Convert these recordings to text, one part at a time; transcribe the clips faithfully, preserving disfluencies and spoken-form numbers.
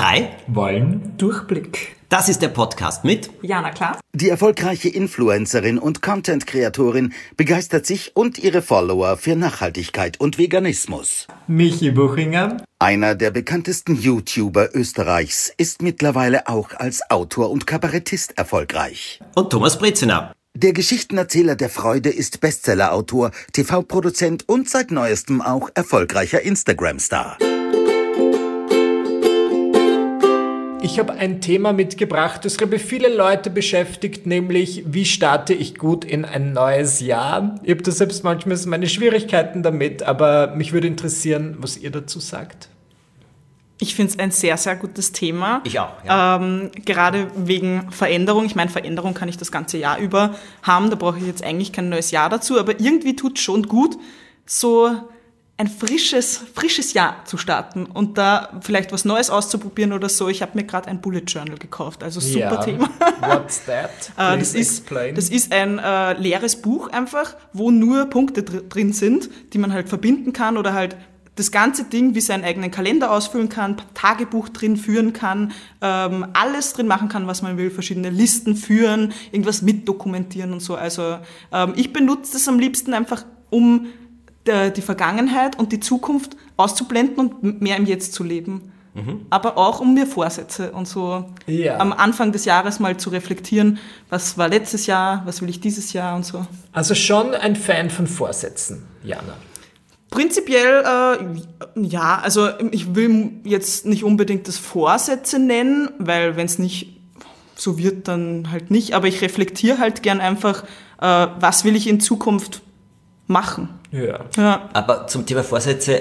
drei wollen Durchblick. Das ist der Podcast mit Jana Klaas. Die erfolgreiche Influencerin und Content-Kreatorin begeistert sich und ihre Follower für Nachhaltigkeit und Veganismus. Michi Buchinger. Einer der bekanntesten YouTuber Österreichs ist mittlerweile auch als Autor und Kabarettist erfolgreich. Und Thomas Brezina. Der Geschichtenerzähler der Freude ist Bestsellerautor, T V-Produzent und seit neuestem auch erfolgreicher Instagram-Star. Ich habe ein Thema mitgebracht, das, glaube ich, viele Leute beschäftigt, nämlich, wie starte ich gut in ein neues Jahr? Ich habe da selbst manchmal meine Schwierigkeiten damit, aber mich würde interessieren, was ihr dazu sagt. Ich finde es ein sehr, sehr gutes Thema. Ich auch, ja. Ähm, gerade wegen Veränderung. Ich meine, Veränderung kann ich das ganze Jahr über haben, da brauche ich jetzt eigentlich kein neues Jahr dazu, aber irgendwie tut es schon gut, so ein frisches, frisches Jahr zu starten und da vielleicht was Neues auszuprobieren oder so. Ich habe mir gerade ein Bullet Journal gekauft, also super ja. Thema. What's that? Äh, das, ist, das ist ein äh, leeres Buch einfach, wo nur Punkte dr- drin sind, die man halt verbinden kann oder halt das ganze Ding wie seinen eigenen Kalender ausfüllen kann, Tagebuch drin führen kann, ähm, alles drin machen kann, was man will, verschiedene Listen führen, irgendwas mitdokumentieren und so. Also ähm, ich benutze das am liebsten einfach, um die Vergangenheit und die Zukunft auszublenden und mehr im Jetzt zu leben. Mhm. Aber auch, um mir Vorsätze und so ja. am Anfang des Jahres mal zu reflektieren, was war letztes Jahr, was will ich dieses Jahr und so. Also schon ein Fan von Vorsätzen, Jana. Prinzipiell, äh, ja, also ich will jetzt nicht unbedingt das Vorsätze nennen, weil wenn es nicht so wird, dann halt nicht. Aber ich reflektiere halt gern einfach, äh, was will ich in Zukunft machen. Ja. Ja. Aber zum Thema Vorsätze,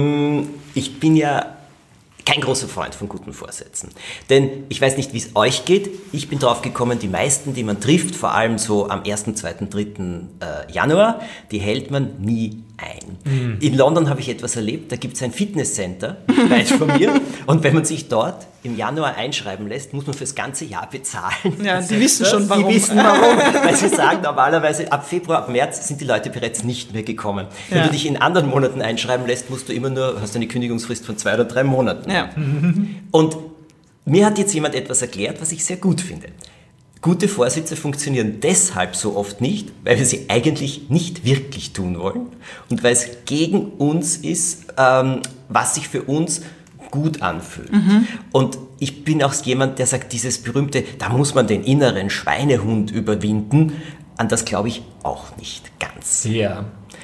ich bin ja kein großer Freund von guten Vorsätzen. Denn ich weiß nicht, wie es euch geht. Ich bin drauf gekommen, die meisten, die man trifft, vor allem so am ersten, zweiten, dritten äh, Januar, die hält man nie ein. Mhm. In London habe ich etwas erlebt, da gibt es ein Fitnesscenter, weit von mir. Und wenn man sich dort im Januar einschreiben lässt, muss man fürs ganze Jahr bezahlen. Ja, die wissen schon, warum. Die wissen warum, weil sie sagen, normalerweise ab Februar, ab März sind die Leute bereits nicht mehr gekommen. Ja. Wenn du dich in anderen Monaten einschreiben lässt, musst du immer nur, hast eine Kündigungsfrist von zwei oder drei Monaten. Ja. Und mir hat jetzt jemand etwas erklärt, was ich sehr gut finde. Gute Vorsätze funktionieren deshalb so oft nicht, weil wir sie eigentlich nicht wirklich tun wollen und weil es gegen uns ist, ähm, was sich für uns gut anfühlt. Mhm. Und ich bin auch jemand, der sagt, dieses berühmte, da muss man den inneren Schweinehund überwinden, an das glaube ich auch nicht ganz. Ja.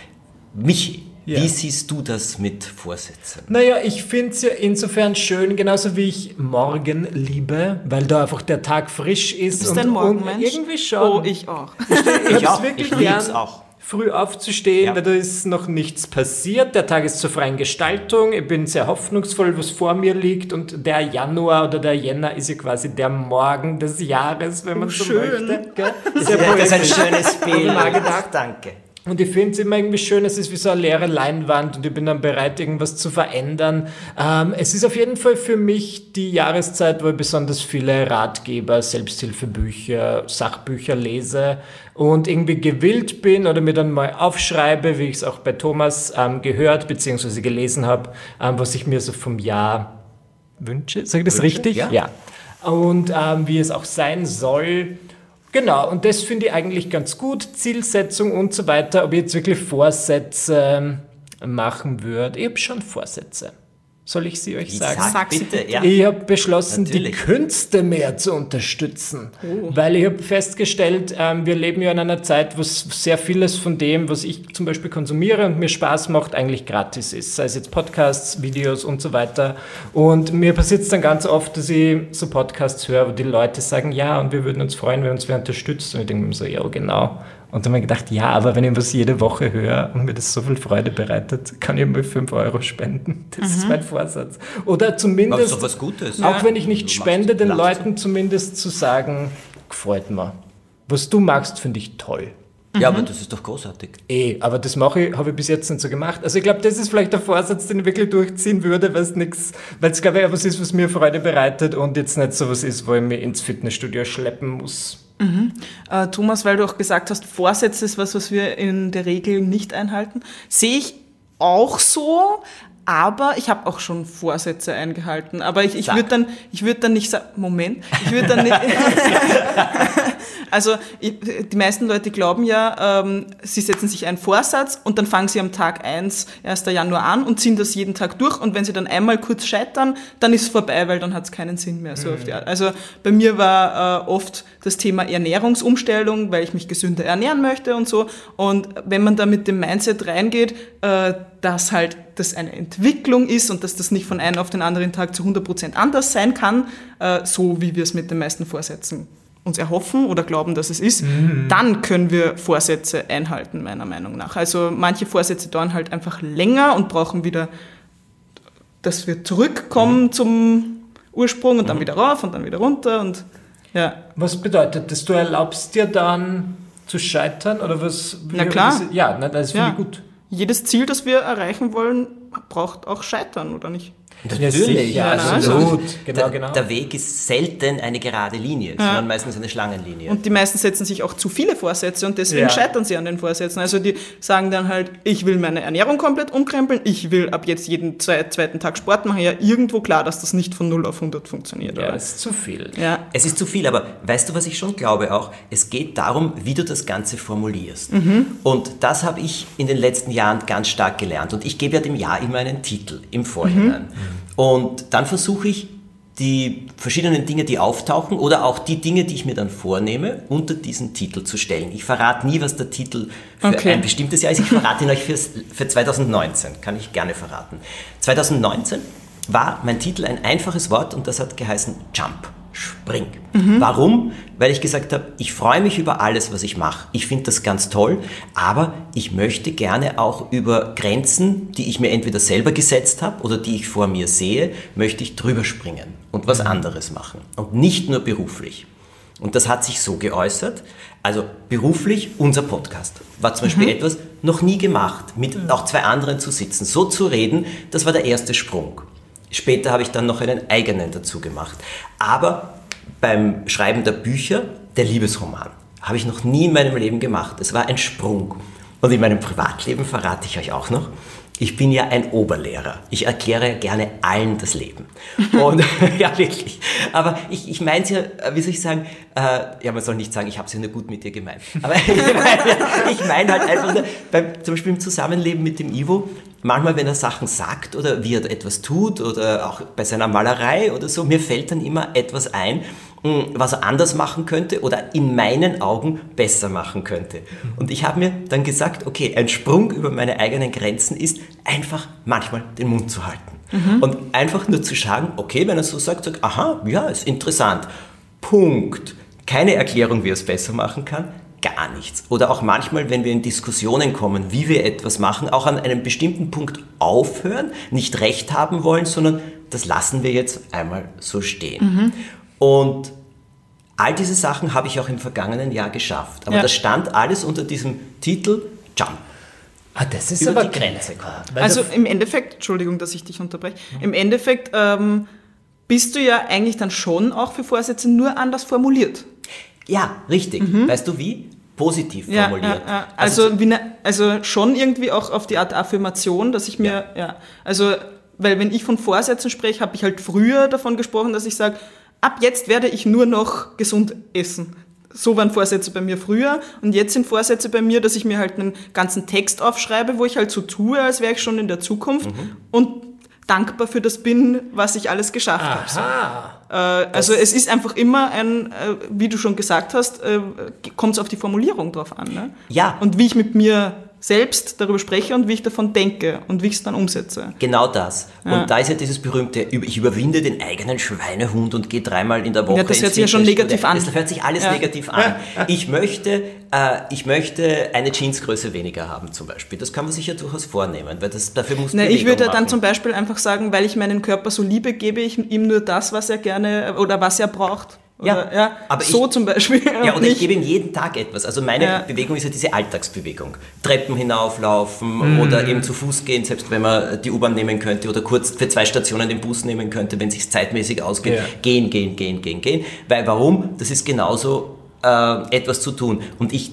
Michi, ja. Wie siehst du das mit Vorsätzen? Naja, ich finde es ja insofern schön, genauso wie ich morgen liebe, weil da einfach der Tag frisch ist. Bist und, du ein Morgenmensch? Irgendwie schon. Oh, ich auch. Ich, ich auch. Wirklich Ich lieb's auch. Früh aufzustehen, ja. weil da ist noch nichts passiert. Der Tag ist zur freien Gestaltung. Ich bin sehr hoffnungsvoll, was vor mir liegt. Und der Januar oder der Jänner ist ja quasi der Morgen des Jahres, wenn man oh, so schön. möchte. Gell? Sehr ja, das ist ein schönes Bild. Gedacht. Danke. Und ich finde es immer irgendwie schön, es ist wie so eine leere Leinwand und ich bin dann bereit, irgendwas zu verändern. Ähm, es ist auf jeden Fall für mich die Jahreszeit, wo ich besonders viele Ratgeber, Selbsthilfebücher, Sachbücher lese und irgendwie gewillt bin oder mir dann mal aufschreibe, wie ich es auch bei Thomas ähm, gehört bzw. gelesen habe, ähm, was ich mir so vom Jahr wünsche. Sag ich das Wünsche? richtig? Ja. Ja. Und ähm, wie es auch sein soll. Genau, und das finde ich eigentlich ganz gut, Zielsetzung und so weiter. Ob ich jetzt wirklich Vorsätze machen würde, ich habe schon Vorsätze. Soll ich sie euch Wie sagen? Sag bitte, ja. Ich habe beschlossen, Natürlich. die Künste mehr zu unterstützen, oh. weil ich habe festgestellt, ähm, wir leben ja in einer Zeit, wo sehr vieles von dem, was ich zum Beispiel konsumiere und mir Spaß macht, eigentlich gratis ist. Sei es jetzt Podcasts, Videos und so weiter. Und mir passiert es dann ganz oft, dass ich so Podcasts höre, wo die Leute sagen, ja, und wir würden uns freuen, wenn uns wer unterstützt. Und ich denke mir so, ja, genau. Und dann habe ich gedacht, ja, aber wenn ich was jede Woche höre und mir das so viel Freude bereitet, kann ich mal fünf Euro spenden. Das mhm. ist mein Vorsatz. Oder zumindest, aber ist doch was Gutes. auch Ja. wenn ich nicht Du spende, machst, den lachst. Leuten zumindest zu sagen, gefällt mir. Was du magst, finde ich toll. Ja, aber das ist doch großartig. Eh, aber das mache ich, habe ich bis jetzt nicht so gemacht. Also ich glaube, das ist vielleicht der Vorsatz, den ich wirklich durchziehen würde, weil es nichts, weil es glaube ich etwas ist, was mir Freude bereitet und jetzt nicht so was ist, wo ich mich ins Fitnessstudio schleppen muss. Mhm. Äh, Thomas, weil du auch gesagt hast, Vorsätze ist was, was wir in der Regel nicht einhalten. Sehe ich auch so, aber ich habe auch schon Vorsätze eingehalten. Aber ich, ich würde dann, ich würde dann nicht sagen, Moment, ich würde dann nicht... Also ich, die meisten Leute glauben ja, ähm, sie setzen sich einen Vorsatz und dann fangen sie am Tag eins, ersten Januar an und ziehen das jeden Tag durch und wenn sie dann einmal kurz scheitern, dann ist es vorbei, weil dann hat es keinen Sinn mehr. So mhm. auf die Art. Also bei mir war äh, oft das Thema Ernährungsumstellung, weil ich mich gesünder ernähren möchte und so, und wenn man da mit dem Mindset reingeht, äh, dass halt das eine Entwicklung ist und dass das nicht von einem auf den anderen Tag zu hundert Prozent anders sein kann, äh, so wie wir es mit den meisten Vorsätzen uns erhoffen oder glauben, dass es ist, mhm. dann können wir Vorsätze einhalten, meiner Meinung nach. Also manche Vorsätze dauern halt einfach länger und brauchen wieder, dass wir zurückkommen mhm. zum Ursprung und dann mhm. wieder rauf und dann wieder runter. Und ja. Was bedeutet das? Du erlaubst dir dann zu scheitern? Oder was? Na klar. Das, ja, na, das finde ja. ich gut. Jedes Ziel, das wir erreichen wollen, braucht auch Scheitern, oder nicht? Natürlich, ja, also absolut. Genau, der, genau. der Weg ist selten eine gerade Linie, ja. sondern meistens eine Schlangenlinie. Und die meisten setzen sich auch zu viele Vorsätze und deswegen ja. scheitern sie an den Vorsätzen. Also die sagen dann halt, ich will meine Ernährung komplett umkrempeln, ich will ab jetzt jeden zwei, zweiten Tag Sport machen. Ja, irgendwo klar, dass das nicht von null auf hundert funktioniert. Ja, oder? das ist zu viel. Ja. Es ist zu viel, aber weißt du, was ich schon glaube auch? Es geht darum, wie du das Ganze formulierst. Mhm. Und das habe ich in den letzten Jahren ganz stark gelernt. Und ich gebe ja dem Jahr immer einen Titel im Vorhinein. Mhm. Und dann versuche ich, die verschiedenen Dinge, die auftauchen oder auch die Dinge, die ich mir dann vornehme, unter diesen Titel zu stellen. Ich verrate nie, was der Titel für okay. ein bestimmtes Jahr ist. Ich verrate ihn euch fürs, für zwanzig neunzehn, kann ich gerne verraten. zwanzig neunzehn war mein Titel ein einfaches Wort und das hat geheißen Jump. Spring. Mhm. Warum? Weil ich gesagt habe, ich freue mich über alles, was ich mache. Ich finde das ganz toll, aber ich möchte gerne auch über Grenzen, die ich mir entweder selber gesetzt habe oder die ich vor mir sehe, möchte ich drüber springen und was anderes machen. Und nicht nur beruflich. Und das hat sich so geäußert. Also beruflich, unser Podcast war zum Beispiel mhm. etwas noch nie gemacht, mit mhm. auch zwei anderen zu sitzen, so zu reden, das war der erste Sprung. Später habe ich dann noch einen eigenen dazu gemacht. Aber beim Schreiben der Bücher, der Liebesroman, habe ich noch nie in meinem Leben gemacht. Es war ein Sprung. Und in meinem Privatleben verrate ich euch auch noch, ich bin ja ein Oberlehrer. Ich erkläre gerne allen das Leben. Und ja, wirklich. Aber ich, ich meine es ja, wie soll ich sagen, äh, ja, man soll nicht sagen, ich habe es ja nur gut mit dir gemeint. Aber ich meine ich mein halt einfach, nur, beim, zum Beispiel im Zusammenleben mit dem Ivo, manchmal, wenn er Sachen sagt oder wie er etwas tut oder auch bei seiner Malerei oder so, mir fällt dann immer etwas ein, was er anders machen könnte oder in meinen Augen besser machen könnte. Und ich habe mir dann gesagt, okay, ein Sprung über meine eigenen Grenzen ist, einfach manchmal den Mund zu halten. Mhm. Und einfach nur zu sagen, okay, wenn er so sagt, sagt, aha, ja, ist interessant. Punkt. Keine Erklärung, wie er es besser machen kann. Gar nichts. Oder auch manchmal, wenn wir in Diskussionen kommen, wie wir etwas machen, auch an einem bestimmten Punkt aufhören, nicht recht haben wollen, sondern das lassen wir jetzt einmal so stehen. Mhm. Und all diese Sachen habe ich auch im vergangenen Jahr geschafft. Aber ja. das stand alles unter diesem Titel Jump. Ah, das ist über aber die Grenze kommen. Also im Endeffekt, Entschuldigung, dass ich dich unterbreche, mhm. im Endeffekt ähm, bist du ja eigentlich dann schon auch für Vorsätze nur anders formuliert. Ja, richtig. Mhm. Weißt du wie? Positiv ja, formuliert. Ja, ja. Also, also, wie ne, also schon irgendwie auch auf die Art Affirmation, dass ich mir, ja, ja also, weil wenn ich von Vorsätzen spreche, habe ich halt früher davon gesprochen, dass ich sage, ab jetzt werde ich nur noch gesund essen. So waren Vorsätze bei mir früher und jetzt sind Vorsätze bei mir, dass ich mir halt einen ganzen Text aufschreibe, wo ich halt so tue, als wäre ich schon in der Zukunft mhm. und dankbar für das bin, was ich alles geschafft habe. So. Äh, also es ist einfach immer ein, äh, wie du schon gesagt hast, äh, kommt es auf die Formulierung drauf an. Ne? Ja. Und wie ich mit mir selbst darüber spreche und wie ich davon denke und wie ich es dann umsetze. Genau das. Ja. Und da ist ja dieses berühmte, ich überwinde den eigenen Schweinehund und gehe dreimal in der Woche. Ja, das hört sich ja schon negativ an. Das hört sich alles ja. negativ an. Ich möchte, äh, ich möchte eine Jeansgröße weniger haben zum Beispiel. Das kann man sich ja durchaus vornehmen, weil das, dafür muss Nein, ich würde machen. Dann zum Beispiel einfach sagen, weil ich meinen Körper so liebe, gebe ich ihm nur das, was er gerne oder was er braucht. Oder, ja, ja, aber so ich, zum Beispiel. Ja, und ich gebe ihm jeden Tag etwas. Also meine ja. Bewegung ist ja diese Alltagsbewegung. Treppen hinauflaufen mhm. oder eben zu Fuß gehen, selbst wenn man die U-Bahn nehmen könnte oder kurz für zwei Stationen den Bus nehmen könnte, wenn es sich zeitmäßig ausgeht. Ja. Gehen, gehen, gehen, gehen, gehen. Weil warum? Das ist genauso äh, etwas zu tun. Und ich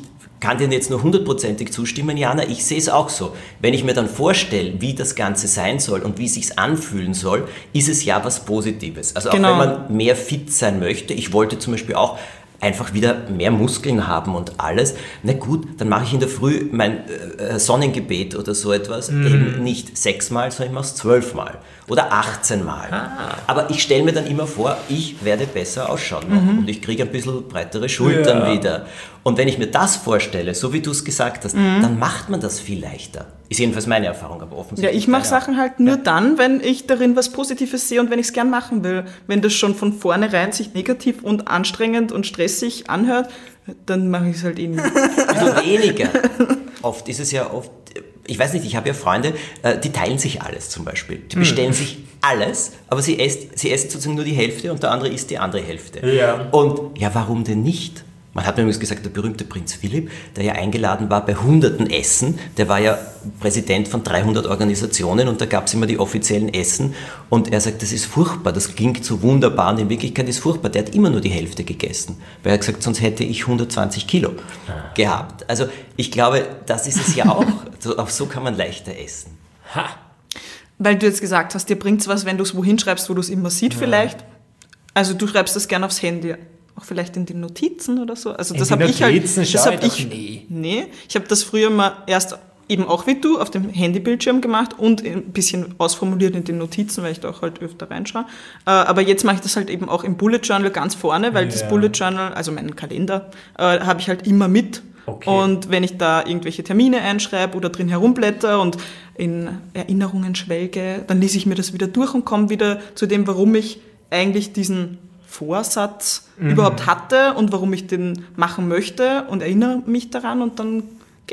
kann dir jetzt nur hundertprozentig zustimmen, Jana, ich sehe es auch so. Wenn ich mir dann vorstelle, wie das Ganze sein soll und wie es sich anfühlen soll, ist es ja was Positives. Also genau. auch wenn man mehr fit sein möchte, ich wollte zum Beispiel auch einfach wieder mehr Muskeln haben und alles, na gut, dann mache ich in der Früh mein äh, Sonnengebet oder so etwas, mm. eben nicht sechsmal, sondern ich mache es zwölfmal oder achtzehnmal. Ah. Aber ich stelle mir dann immer vor, ich werde besser ausschauen noch mhm. und ich kriege ein bisschen breitere Schultern ja. wieder. Und wenn ich mir das vorstelle, so wie du es gesagt hast, mhm. dann macht man das viel leichter. Ist jedenfalls meine Erfahrung, aber offensichtlich. Ja, ich mache Sachen halt nur ja. dann, wenn ich darin was Positives sehe und wenn ich es gern machen will. Wenn das schon von vornherein sich negativ und anstrengend und stressig anhört, dann mache ich es halt eh nicht. Also weniger. Oft ist es ja oft, ich weiß nicht, ich habe ja Freunde, die teilen sich alles zum Beispiel. Die bestellen hm. sich alles, aber sie essen, sie essen sozusagen nur die Hälfte und der andere isst die andere Hälfte. Ja. Und ja, warum denn nicht? Man hat mir übrigens gesagt, der berühmte Prinz Philipp, der ja eingeladen war bei hunderten Essen, der war ja Präsident von dreihundert Organisationen und da gab es immer die offiziellen Essen und er sagt, das ist furchtbar, das klingt so wunderbar und in Wirklichkeit ist es furchtbar. Der hat immer nur die Hälfte gegessen, weil er gesagt, sonst hätte ich hundertzwanzig Kilo ah. gehabt. Also ich glaube, das ist es ja auch, so, auch so kann man leichter essen. Ha. Weil du jetzt gesagt hast, dir bringt es was, wenn du es wohin schreibst, wo du es immer siehst ja. vielleicht. Also du schreibst das gerne aufs Handy. Auch vielleicht in den Notizen oder so. Also das habe ich halt. Das habe ich. Nie. Nee, ich habe das früher mal erst eben auch wie du auf dem Handybildschirm gemacht und ein bisschen ausformuliert in den Notizen, weil ich da auch halt öfter reinschaue. Aber jetzt mache ich das halt eben auch im Bullet Journal ganz vorne, weil ja. das Bullet Journal, also meinen Kalender, habe ich halt immer mit. Okay. Und wenn ich da irgendwelche Termine einschreibe oder drin herumblätter und in Erinnerungen schwelge, dann lese ich mir das wieder durch und komme wieder zu dem, warum ich eigentlich diesen Vorsatz mhm. überhaupt hatte und warum ich den machen möchte und erinnere mich daran und dann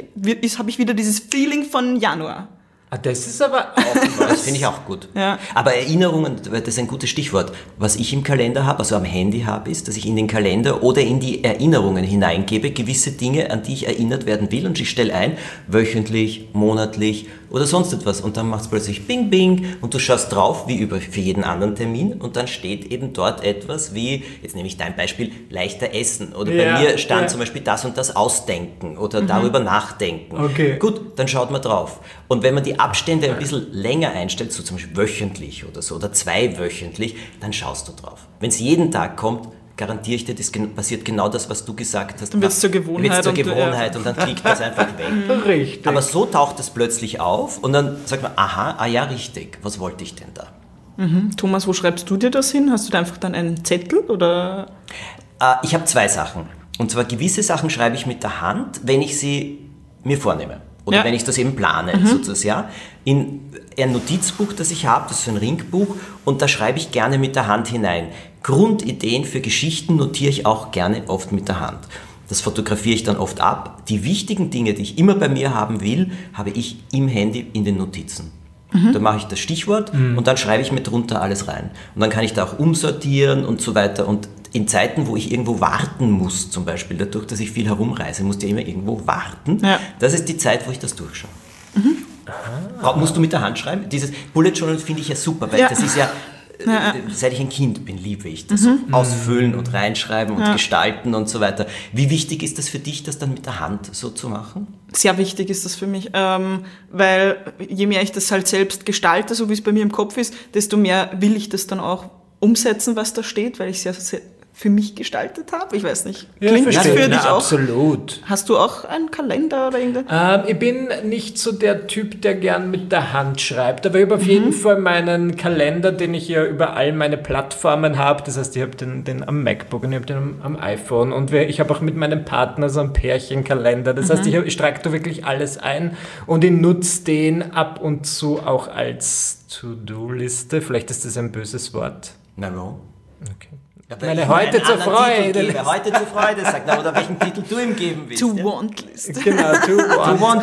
habe ich wieder dieses Feeling von Januar. Ah, das ist aber auch, das finde ich auch gut. Ja. Aber Erinnerungen, das ist ein gutes Stichwort. Was ich im Kalender habe, also am Handy habe, ist, dass ich in den Kalender oder in die Erinnerungen hineingebe, gewisse Dinge, an die ich erinnert werden will und ich stelle ein, wöchentlich, monatlich oder sonst etwas und dann macht es plötzlich Bing Bing und du schaust drauf, wie über für jeden anderen Termin und dann steht eben dort etwas wie, jetzt nehme ich dein Beispiel, leichter essen oder ja, bei mir stand ja. zum Beispiel das und das ausdenken oder mhm. darüber nachdenken. Okay. Gut, dann schaut man drauf. Und wenn man die Abstände ein bisschen länger einstellt, so zum Beispiel wöchentlich oder so oder zweiwöchentlich, dann schaust du drauf. Wenn es jeden Tag kommt, garantiere ich dir, das passiert genau das, was du gesagt hast. Dann wird es zur Gewohnheit. Wird's zur Gewohnheit und, und dann klickt das einfach weg. Richtig. Aber so taucht es plötzlich auf und dann sagt man, aha, ah ja, richtig, was wollte ich denn da? Mhm. Thomas, wo schreibst du dir das hin? Hast du da einfach dann einen Zettel oder? Äh, ich habe zwei Sachen. Und zwar gewisse Sachen schreibe ich mit der Hand, wenn ich sie mir vornehme. Oder ja. wenn ich das eben plane, mhm. sozusagen. Ja. In ein Notizbuch, das ich habe, das ist so ein Ringbuch, und da schreibe ich gerne mit der Hand hinein. Grundideen für Geschichten notiere ich auch gerne oft mit der Hand. Das fotografiere ich dann oft ab. Die wichtigen Dinge, die ich immer bei mir haben will, habe ich im Handy in den Notizen. Mhm. Da mache ich das Stichwort mhm. und dann schreibe ich mir drunter alles rein. Und dann kann ich da auch umsortieren und so weiter. Und in Zeiten, wo ich irgendwo warten muss, zum Beispiel, dadurch, dass ich viel herumreise, musst du ja immer irgendwo warten. Ja. Das ist die Zeit, wo ich das durchschaue. Mhm. Aha. Musst du mit der Hand schreiben? Dieses Bullet Journal finde ich ja super, weil ja. das ist ja, ja, seit ich ein Kind bin, liebe ich das. Mhm. So ausfüllen und reinschreiben und ja. gestalten und so weiter. Wie wichtig ist das für dich, das dann mit der Hand so zu machen? Sehr wichtig ist das für mich, ähm, weil je mehr ich das halt selbst gestalte, so wie es bei mir im Kopf ist, desto mehr will ich das dann auch umsetzen, was da steht, weil ich es ja sehr für mich gestaltet habe. Ich weiß nicht. Klingt ja, das für dich auch? Absolut. Hast du auch einen Kalender oder irgendwas? Ähm, ich bin nicht so der Typ, der gern mit der Hand schreibt, aber ich habe auf mhm. jeden Fall meinen Kalender, den ich ja über all meine Plattformen habe. Das heißt, ich habe den, den am MacBook und ich habe den am, am iPhone und ich habe auch mit meinem Partner so einen Pärchenkalender. Das mhm. heißt, ich, ich trage da wirklich alles ein und ich nutze den ab und zu auch als To-Do-Liste. Vielleicht ist das ein böses Wort. Na, no. Okay. Ja, meine heute zur Freude. Heute zur Freude, sagt er, oder welchen Titel du ihm geben willst. To-Want-List. Genau, To-Want.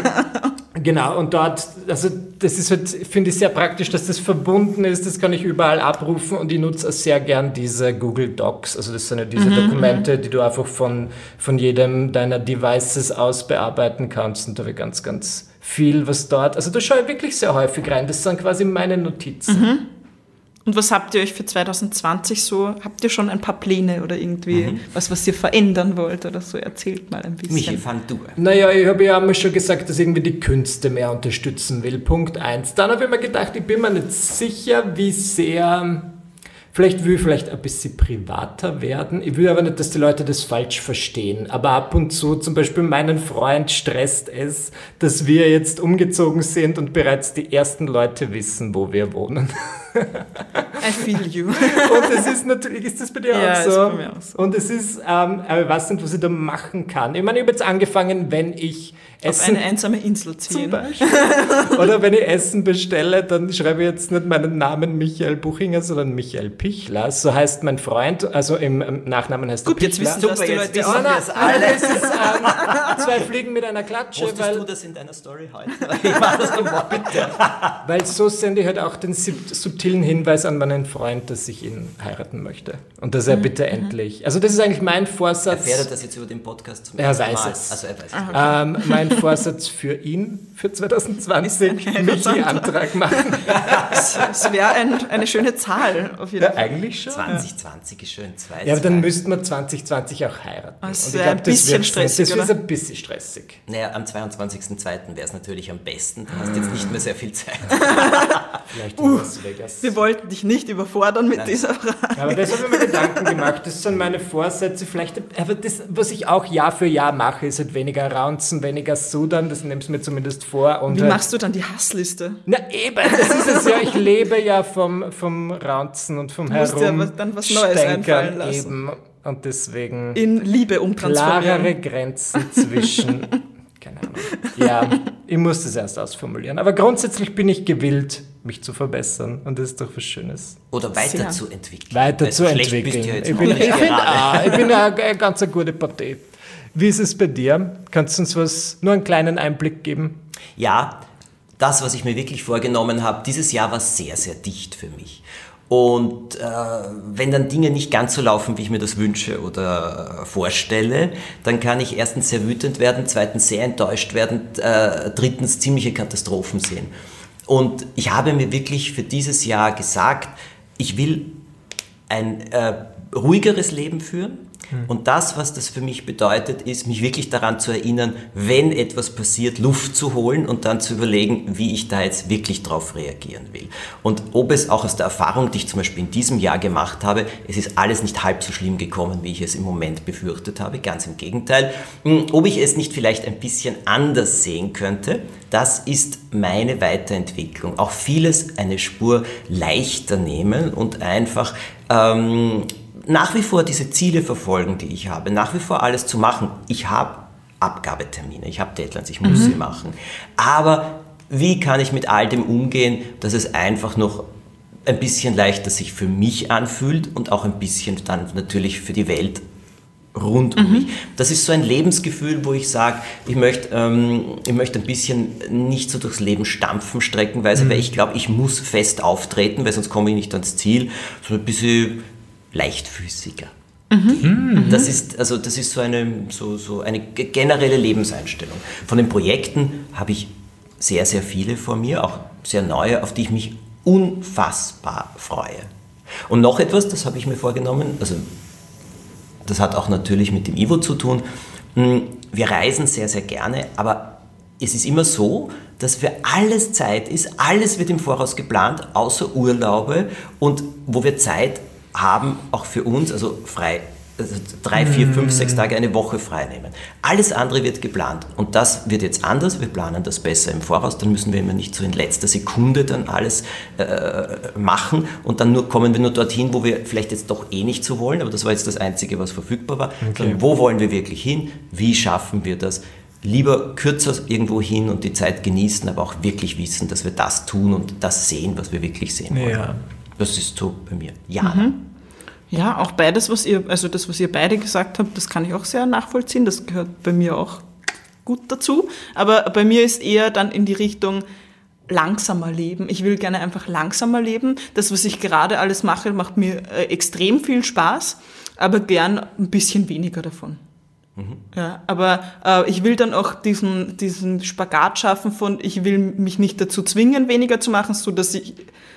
um, genau, und dort, also das ist halt, finde ich sehr praktisch, dass das verbunden ist, das kann ich überall abrufen und ich nutze auch sehr gern diese Google Docs, also das sind ja diese mhm, Dokumente, die du einfach von, von jedem deiner Devices aus bearbeiten kannst und da habe ich ganz, ganz viel, was dort, also da schaue ich wirklich sehr häufig rein, das sind quasi meine Notizen. Mhm. Und was habt ihr euch für zwanzig zwanzig so, habt ihr schon ein paar Pläne oder irgendwie mhm. was, was ihr verändern wollt oder so? Erzählt mal ein bisschen. Michi, fang du an. Naja, ich habe ja einmal schon gesagt, dass ich irgendwie die Künste mehr unterstützen will. Punkt eins. Dann habe ich mir gedacht, ich bin mir nicht sicher, wie sehr... Vielleicht will ich vielleicht ein bisschen privater werden. Ich will aber nicht, dass die Leute das falsch verstehen. Aber ab und zu, zum Beispiel meinen Freund stresst es, dass wir jetzt umgezogen sind und bereits die ersten Leute wissen, wo wir wohnen. I feel you. Und es ist natürlich, ist das bei dir ja, auch so? Ist bei mir auch so. Und es ist, ähm, aber ich weiß nicht, was ich da machen kann. Ich meine, ich habe jetzt angefangen, wenn ich Essen... Auf eine einsame Insel ziehen. Zum Beispiel. Oder wenn ich Essen bestelle, dann schreibe ich jetzt nicht meinen Namen Michael Buchinger, sondern Michael Pichler. So heißt mein Freund, also im, im Nachnamen heißt er Gut, jetzt Pichler. wissen das Super, die jetzt Leute wissen auch. wir es alle. Es ist ähm, zwei Fliegen mit einer Klatsche. Postest weil, du das in deiner Story heute? Ich mach das nochmal, bitte. Weil so sende ich halt auch den subtilen Hinweis an meinen Freund, dass ich ihn heiraten möchte. Und dass er mhm. bitte endlich... Also das ist eigentlich mein Vorsatz... Erfährt er das jetzt über den Podcast zum Er ersten weiß Mal? es. Also er weiß es. Aha, okay. ähm, mein Vorsatz für ihn, für zwanzig zwanzig, Michi-Antrag machen. Es wäre ein, eine schöne Zahl, auf jeden Ja, Fall. eigentlich schon. zwanzig zwanzig ist schön. Zwei, Ja, aber dann zwei. müssten wir zwanzig zwanzig auch heiraten. Das Und wär ich glaub, ein bisschen das stressig, Das ist oder? ein bisschen stressig. Naja, am zweiundzwanzigsten zweiten wäre es natürlich am besten. Du hast jetzt nicht mehr sehr viel Zeit. Vielleicht in Las Vegas. Wir wollten dich nicht überfordern mit Nein. dieser Frage. Aber das habe ich mir Gedanken gemacht. Das sind meine Vorsätze. Vielleicht, aber das, was ich auch Jahr für Jahr mache, ist halt weniger Raunzen, weniger Sudern. Das nimmst du mir zumindest vor. Und Wie halt, machst du dann die Hassliste? Na eben, das ist es ja. Ich lebe ja vom, vom Raunzen und vom Du musst dir Herum. was- dann was Neues einfallen lassen. Eben. Und deswegen In Liebe umtransformieren. klarere Grenzen zwischen... Keine Ahnung. Ja, ich muss das erst ausformulieren. Aber grundsätzlich bin ich gewillt, mich zu verbessern. Und das ist doch was Schönes. Oder Sehr. weiterzuentwickeln. Weil Weiterzuentwickeln. schlecht bist du ja jetzt Ich auch bin, nicht ich bin, gerade. ah, ich bin eine, eine ganz eine gute Partei. Wie ist es bei dir? Kannst du uns was, nur einen kleinen Einblick geben? Ja, das, was ich mir wirklich vorgenommen habe, dieses Jahr war sehr, sehr dicht für mich. Und äh, wenn dann Dinge nicht ganz so laufen, wie ich mir das wünsche oder äh, vorstelle, dann kann ich erstens sehr wütend werden, zweitens sehr enttäuscht werden, äh, drittens ziemliche Katastrophen sehen. Und ich habe mir wirklich für dieses Jahr gesagt, ich will ein äh, ruhigeres Leben führen. Und das, was das für mich bedeutet, ist, mich wirklich daran zu erinnern, wenn etwas passiert, Luft zu holen und dann zu überlegen, wie ich da jetzt wirklich drauf reagieren will. Und ob es auch aus der Erfahrung, die ich zum Beispiel in diesem Jahr gemacht habe, es ist alles nicht halb so schlimm gekommen, wie ich es im Moment befürchtet habe, ganz im Gegenteil. Ob ich es nicht vielleicht ein bisschen anders sehen könnte, das ist meine Weiterentwicklung. Auch vieles eine Spur leichter nehmen und einfach... Ähm, nach wie vor diese Ziele verfolgen, die ich habe, nach wie vor alles zu machen. Ich habe Abgabetermine, ich habe Deadlines, ich muss mhm. sie machen. Aber wie kann ich mit all dem umgehen, dass es einfach noch ein bisschen leichter sich für mich anfühlt und auch ein bisschen dann natürlich für die Welt rund um mhm. mich. Das ist so ein Lebensgefühl, wo ich sage, ich möchte, ähm, ich möchte ein bisschen nicht so durchs Leben stampfen, streckenweise, mhm. weil ich glaube, ich muss fest auftreten, weil sonst komme ich nicht ans Ziel, sondern ein bisschen leichtfüßiger. Mhm. Das ist, also das ist so eine, so, so eine generelle Lebenseinstellung. Von den Projekten habe ich sehr, sehr viele vor mir, auch sehr neue, auf die ich mich unfassbar freue. Und noch etwas, das habe ich mir vorgenommen, also das hat auch natürlich mit dem Ivo zu tun. Wir reisen sehr, sehr gerne, aber es ist immer so, dass für alles Zeit ist, alles wird im Voraus geplant, außer Urlaube und wo wir Zeit haben, auch für uns, also frei, also drei, vier, fünf, sechs Tage, eine Woche frei nehmen. Alles andere wird geplant und das wird jetzt anders, wir planen das besser im Voraus, dann müssen wir immer nicht so in letzter Sekunde dann alles äh, machen und dann nur kommen wir nur dorthin, wo wir vielleicht jetzt doch eh nicht so wollen, aber das war jetzt das Einzige, was verfügbar war. Okay. Sondern wo wollen wir wirklich hin, wie schaffen wir das? Lieber kürzer irgendwo hin und die Zeit genießen, aber auch wirklich wissen, dass wir das tun und das sehen, was wir wirklich sehen wollen. Ja. Das ist so bei mir. Jana. Mhm. Ja, auch beides, was ihr, also das, was ihr beide gesagt habt, das kann ich auch sehr nachvollziehen. Das gehört bei mir auch gut dazu. Aber bei mir ist eher dann in die Richtung langsamer leben. Ich will gerne einfach langsamer leben. Das, was ich gerade alles mache, macht mir äh, extrem viel Spaß, aber gern ein bisschen weniger davon. Mhm. Ja, aber äh, ich will dann auch diesen, diesen Spagat schaffen von, ich will mich nicht dazu zwingen, weniger zu machen, so dass ich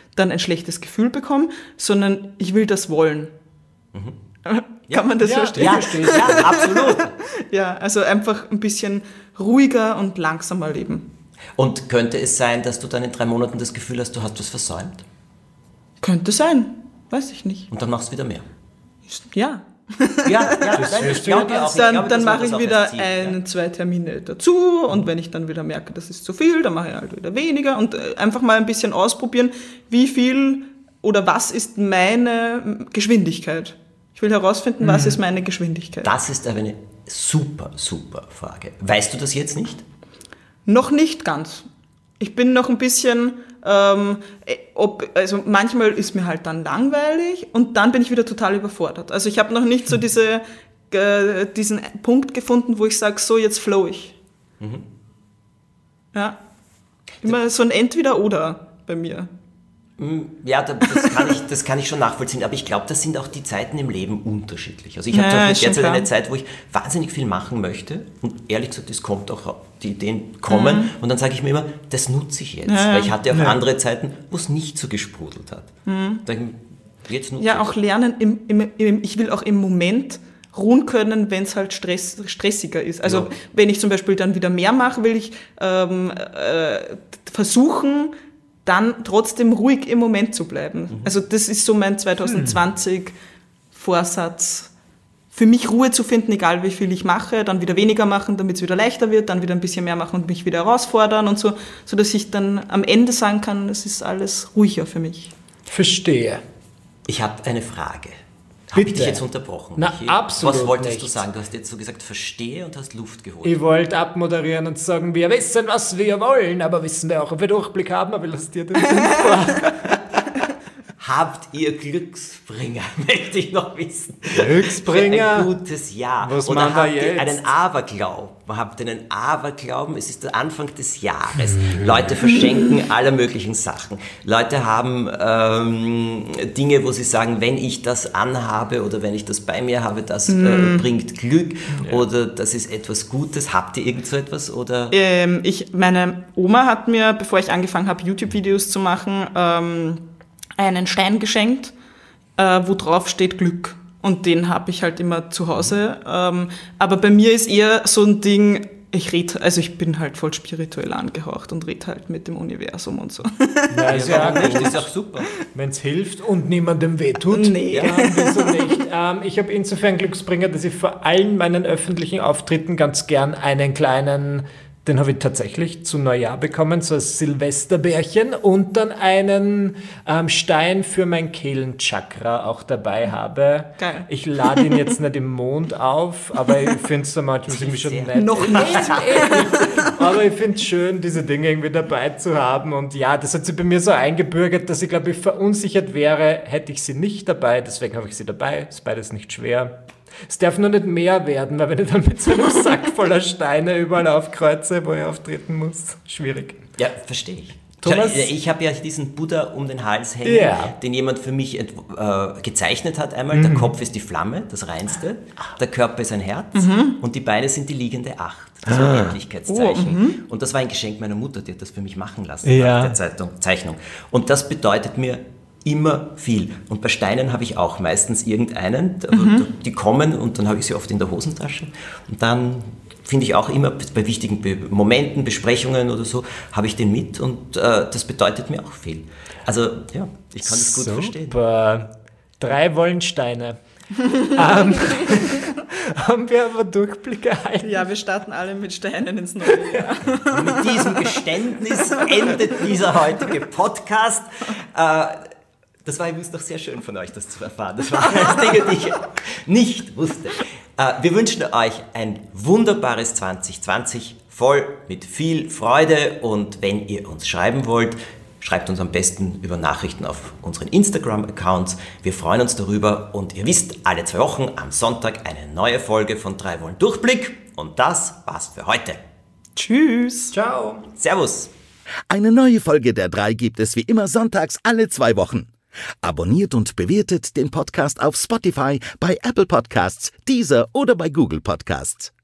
dann ein schlechtes Gefühl bekomme, sondern ich will das wollen. Mhm. Kann ja. man das ja, verstehen? Ja, ja, absolut. Ja, also einfach ein bisschen ruhiger und langsamer leben. Und könnte es sein, dass du dann in drei Monaten das Gefühl hast, du hast was versäumt? Könnte sein, weiß ich nicht. Und dann machst du wieder mehr? Ja. Ja, ja, Das nein, wirst du glaube ja auch. Dann, glaube, dann dass man mache das ich auch wieder erst zieht, ein, ja. zwei Termine dazu und wenn ich dann wieder merke, das ist zu viel, dann mache ich halt wieder weniger und einfach mal ein bisschen ausprobieren, wie viel oder was ist meine Geschwindigkeit. Ich will herausfinden, was ist meine Geschwindigkeit. Das ist aber eine super, super Frage. Weißt du das jetzt nicht? Noch nicht ganz. Ich bin noch ein bisschen, ähm, ob, also manchmal ist mir halt dann langweilig und dann bin ich wieder total überfordert. Also ich habe noch nicht so diese, äh, diesen Punkt gefunden, wo ich sage, so jetzt flow ich. Mhm. Ja. Immer so ein Entweder-Oder bei mir. Ja, das kann ich, das kann ich schon nachvollziehen, aber ich glaube, das sind auch die Zeiten im Leben unterschiedlich. Also ich habe Ja, derzeit schon eine klar. Zeit, wo ich wahnsinnig viel machen möchte und ehrlich gesagt, es kommt auch, die Ideen kommen Mhm. und dann sage ich mir immer, das nutze ich jetzt, Ja, weil ich hatte auch ja. andere Zeiten, wo es nicht so gesprudelt hat. Mhm. Dann, jetzt nutze Ja, ich auch lernen, im, im, im, ich will auch im Moment ruhen können, wenn es halt Stress, stressiger ist. Also Ja. wenn ich zum Beispiel dann wieder mehr mache, will ich ähm, äh, versuchen, dann trotzdem ruhig im Moment zu bleiben. Mhm. Also das ist so mein zwanzig zwanzig Vorsatz, für mich Ruhe zu finden, egal wie viel ich mache, dann wieder weniger machen, damit es wieder leichter wird, dann wieder ein bisschen mehr machen und mich wieder herausfordern und so, sodass ich dann am Ende sagen kann, es ist alles ruhiger für mich. Verstehe. Ich habe eine Frage. Habe ich Bitte. dich jetzt unterbrochen? Na, Michi? absolut Was wolltest nicht. du sagen? Du hast jetzt so gesagt, verstehe und hast Luft geholt. Ich wollte abmoderieren und sagen, wir wissen, was wir wollen, aber wissen wir auch, ob wir Durchblick haben, aber lass dir den Sinn vor. Habt ihr Glücksbringer, möchte ich noch wissen. Glücksbringer? Für ein gutes Jahr. Was Oder machen wir habt ihr jetzt? einen Aberglauben? Habt ihr einen Aberglauben? Es ist der Anfang des Jahres. Leute verschenken alle möglichen Sachen. Leute haben ähm, Dinge, wo sie sagen, wenn ich das anhabe oder wenn ich das bei mir habe, das äh, bringt Glück oder das ist etwas Gutes. Habt ihr irgend so etwas? Oder? Ähm, ich, meine Oma hat mir, bevor ich angefangen habe, YouTube-Videos zu machen, ähm, einen Stein geschenkt, äh, wo drauf steht Glück. Und den habe ich halt immer zu Hause. Ähm, aber bei mir ist eher so ein Ding, ich rede, also ich bin halt voll spirituell angehaucht und rede halt mit dem Universum und so. Ja, ist ja Warum nicht? gut, Ist auch super. wenn es hilft und niemandem wehtut. Nee. Ja, wieso nicht? Ähm, ich habe insofern Glücksbringer, dass ich vor allen meinen öffentlichen Auftritten ganz gern einen kleinen, den habe ich tatsächlich zu Neujahr bekommen, so als Silvesterbärchen und dann einen ähm, Stein für mein Kehlenchakra auch dabei habe. Geil. Ich lade ihn jetzt nicht im Mond auf, aber ich finde es manchmal irgendwie schon Sehr. nett. Noch nicht. Aber ich finde es schön, diese Dinge irgendwie dabei zu haben. Und ja, das hat sich bei mir so eingebürgert, dass ich, glaube ich, verunsichert wäre, hätte ich sie nicht dabei. Deswegen habe ich sie dabei. Ist beides nicht schwer. Es darf nur nicht mehr werden, weil wenn ich dann mit so einem Sack voller Steine überall aufkreuze, wo ich auftreten muss, schwierig. Ja, verstehe ich. Thomas? Ich, ich habe ja diesen Buddha um den Hals hängen, Ja. den jemand für mich ent, äh, gezeichnet hat einmal. Der Kopf ist die Flamme, das Reinste. Der Körper ist ein Herz und die Beine sind die liegende Acht. Das war ein Endlichkeitszeichen. Und das war ein Geschenk meiner Mutter, die hat das für mich machen lassen Ja. nach der Zeitung, Zeichnung. Und das bedeutet mir immer viel. Und bei Steinen habe ich auch meistens irgendeinen. Die kommen und dann habe ich sie oft in der Hosentasche. Und dann finde ich auch immer bei wichtigen Be- Momenten, Besprechungen oder so, habe ich den mit und äh, das bedeutet mir auch viel. Also ja, ich kann das gut verstehen. Super. Drei Wollensteine. ähm, haben wir aber Durchblick erhalten? Ja, wir starten alle mit Steinen ins neue Jahr. Und mit diesem Geständnis endet dieser heutige Podcast. Äh, Das war übrigens doch sehr schön von euch, das zu erfahren. Das waren Dinge, die ich nicht wusste. Äh, wir wünschen euch ein wunderbares zwanzig zwanzig, voll mit viel Freude. Und wenn ihr uns schreiben wollt, schreibt uns am besten über Nachrichten auf unseren Instagram-Accounts. Wir freuen uns darüber. Und ihr wisst, alle zwei Wochen am Sonntag eine neue Folge von drei Wollen Durchblick. Und das war's für heute. Tschüss. Ciao. Servus. Eine neue Folge der drei gibt es wie immer sonntags alle zwei Wochen. Abonniert und bewertet den Podcast auf Spotify, bei Apple Podcasts, Deezer oder bei Google Podcasts.